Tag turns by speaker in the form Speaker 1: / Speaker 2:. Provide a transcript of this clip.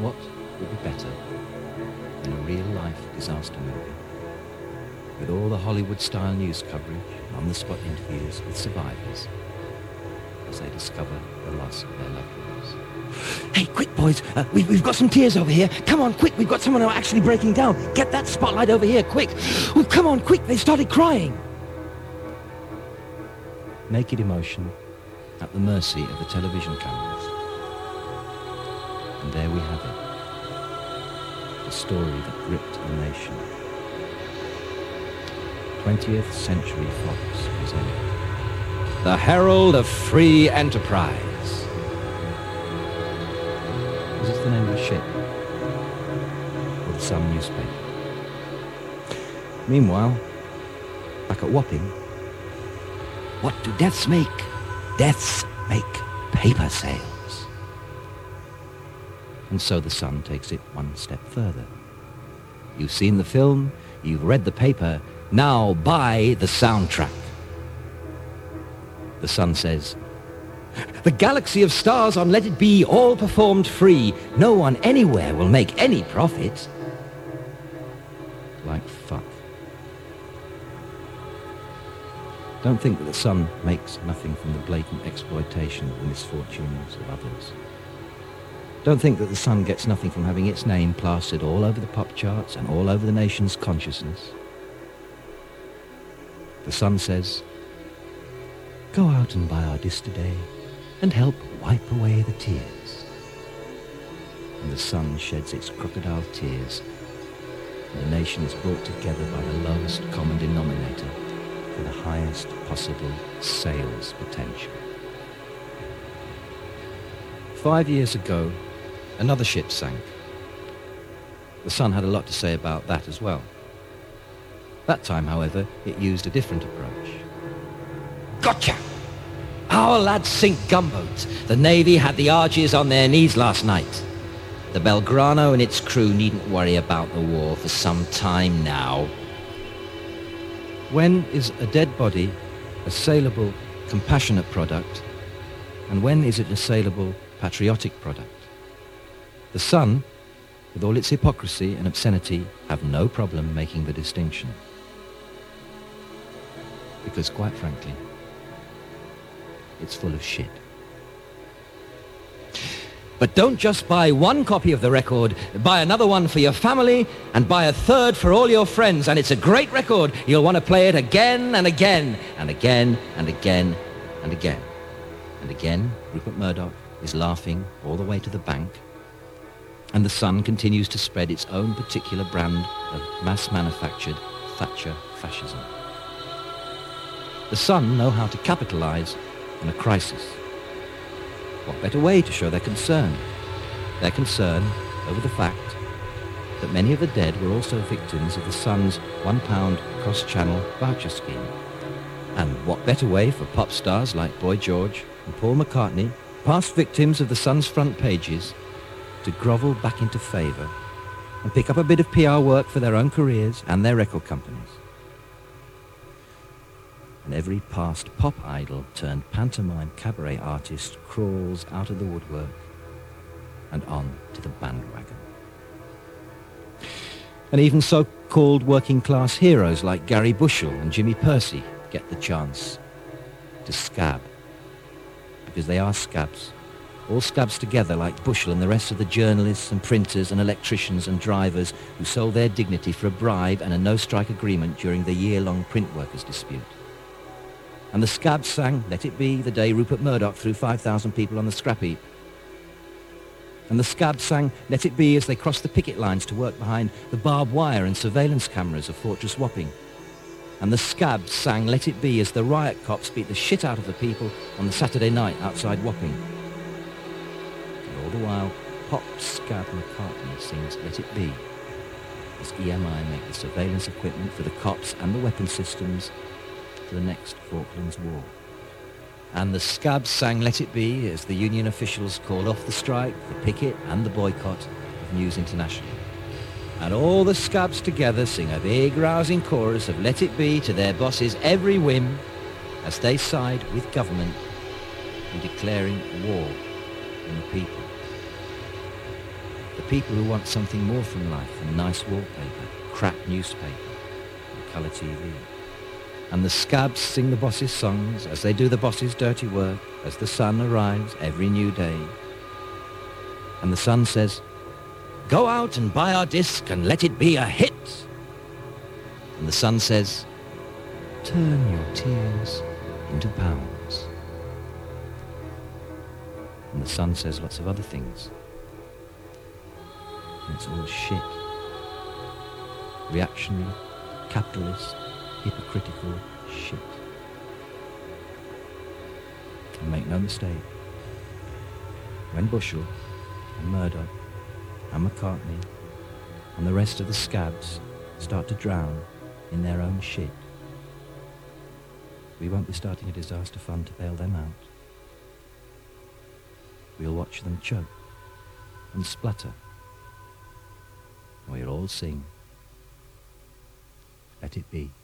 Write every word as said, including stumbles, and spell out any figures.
Speaker 1: What would be better than a real-life disaster movie with all the Hollywood-style news coverage and on-the-spot interviews with survivors as they discover the loss of their loved ones?
Speaker 2: Hey, quick, boys. Uh, we've, we've got some tears over here. Come on, quick. We've got someone actually breaking down. Get that spotlight over here, quick. Oh, come on, quick. They started crying.
Speaker 1: Naked emotion at the mercy of the television cameras. And there we have it. The story that gripped a nation. twentieth Century Fox presented The Herald of Free Enterprise. Is this the name of the ship? Or the Sun newspaper? Meanwhile, back at Wapping,
Speaker 2: what do deaths make? Deaths make paper sales.
Speaker 1: And so the Sun takes it one step further. You've seen the film, you've read the paper, now buy the soundtrack. The Sun says, the galaxy of stars on Let It Be all performed free. No one anywhere will make any profit. Like fuck. Don't think that the Sun makes nothing from the blatant exploitation of the misfortunes of others. Don't think that the Sun gets nothing from having its name plastered all over the pop charts and all over the nation's consciousness. The Sun says, go out and buy our dish today and help wipe away the tears. And the Sun sheds its crocodile tears, and the nation is brought together by the lowest common denominator for the highest possible sales potential. Five years ago, another ship sank. The Sun had a lot to say about that as well. That time, however, it used a different approach. Gotcha! Our lads sink gunboats. The Navy had the Argies on their knees last night. The Belgrano and its crew needn't worry about the war for some time now. When is a dead body a saleable, compassionate product, and when is it a saleable, patriotic product? The Sun, with all its hypocrisy and obscenity, have no problem making the distinction. Because, quite frankly, it's full of shit. But don't just buy one copy of the record, buy another one for your family, and buy a third for all your friends, and it's a great record. You'll want to play it again and again, and again and again and again. And again, Rupert Murdoch is laughing all the way to the bank, and the Sun continues to spread its own particular brand of mass-manufactured Thatcher fascism. The Sun know how to capitalize on a crisis. What better way to show their concern? Their concern over the fact that many of the dead were also victims of the Sun's one pound cross-channel voucher scheme. And what better way for pop stars like Boy George and Paul McCartney, past victims of the Sun's front pages, to grovel back into favour and pick up a bit of P R work for their own careers and their record companies. And every past pop idol turned pantomime cabaret artist crawls out of the woodwork and on to the bandwagon. And even so-called working-class heroes like Gary Bushell and Jimmy Percy get the chance to scab, because they are scabs, all scabs together like Bushell and the rest of the journalists and printers and electricians and drivers who sold their dignity for a bribe and a no-strike agreement during the year-long print workers' dispute. And the scabs sang Let It Be the day Rupert Murdoch threw five thousand people on the scrap heap. And the scabs sang Let It Be as they crossed the picket lines to work behind the barbed wire and surveillance cameras of Fortress Wapping. And the scabs sang Let It Be as the riot cops beat the shit out of the people on the Saturday night outside Wapping. And all the while, pop scab McCartney sings Let It Be as E M I make the surveillance equipment for the cops and the weapon systems for the next Falklands War. And the scabs sang Let It Be as the union officials called off the strike, the picket and the boycott of News International. And all the scabs together sing a big rousing chorus of Let It Be to their bosses' every whim as they side with government in declaring war on the people. The people who want something more from life than nice wallpaper, crap newspaper, and colour T V. And the scabs sing the boss's songs as they do the boss's dirty work as the sun arrives every new day. And the sun says, "Go out and buy our disc and let it be a hit." And the sun says, "Turn your tears into pounds." And the sun says lots of other things. And it's all shit. Reactionary, capitalist, hypocritical shit. And make no mistake, when Bushell and Murdoch and McCartney and the rest of the scabs start to drown in their own shit, we won't be starting a disaster fund to bail them out. We'll watch them choke and splutter. We'll all sing, "Let it be."